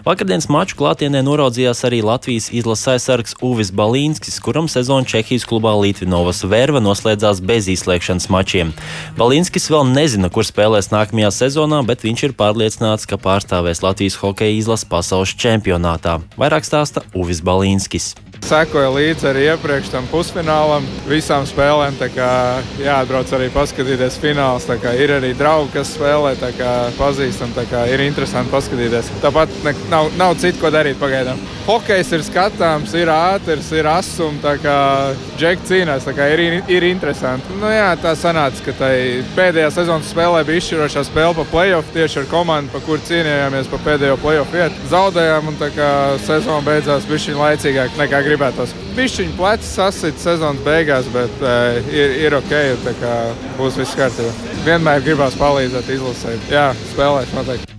Vakardienas maču klātienē noraudzījās arī Latvijas izlases aizsargs Uvis Balīnskis, kuram sezona Čehijas klubā Litvinovas Verva noslēdzās bez izslēgšanas mačiem. Balīnskis vēl nezina, kur spēlēs nākamajā sezonā, bet viņš ir pārliecināts, ka pārstāvēs Latvijas hokeja izlases pasaules čempionātā. Vairāk stāsta Uvis Balīnskis. Sekoja līdzi arī iepriekš tam pusfinālam, visām spēlēm, tā kā jāatbrauc arī paskatīties fināls, tā kā ir arī draugi, kas spēlē, tā kā pazīstam, tā kā ir interesanti paskatīties. Tāpat nav citu, ko darīt pagaidām. Hokejs ir skatāms, ir ātrs, ir asums, tā kā džeki cīnās, tā kā ir interesanti. Tā sanāca, ka tai pēdējā sezonas spēlē bija izšķirošā spēle pa play-off tieši ar komandu, pa kur cīnījāmies pa pēdējo play-off vietu. Zaudējām un tā kā sezona beidzās bišķiņ laicīgāk nekā gribētos. Bišķiņ plecs sasit sezonas beigās, bet ir ok, tā kā būs viss kārtībā. Vienmēr gribās palīdzēt izlasēt. Jā, spēlēt noteikti.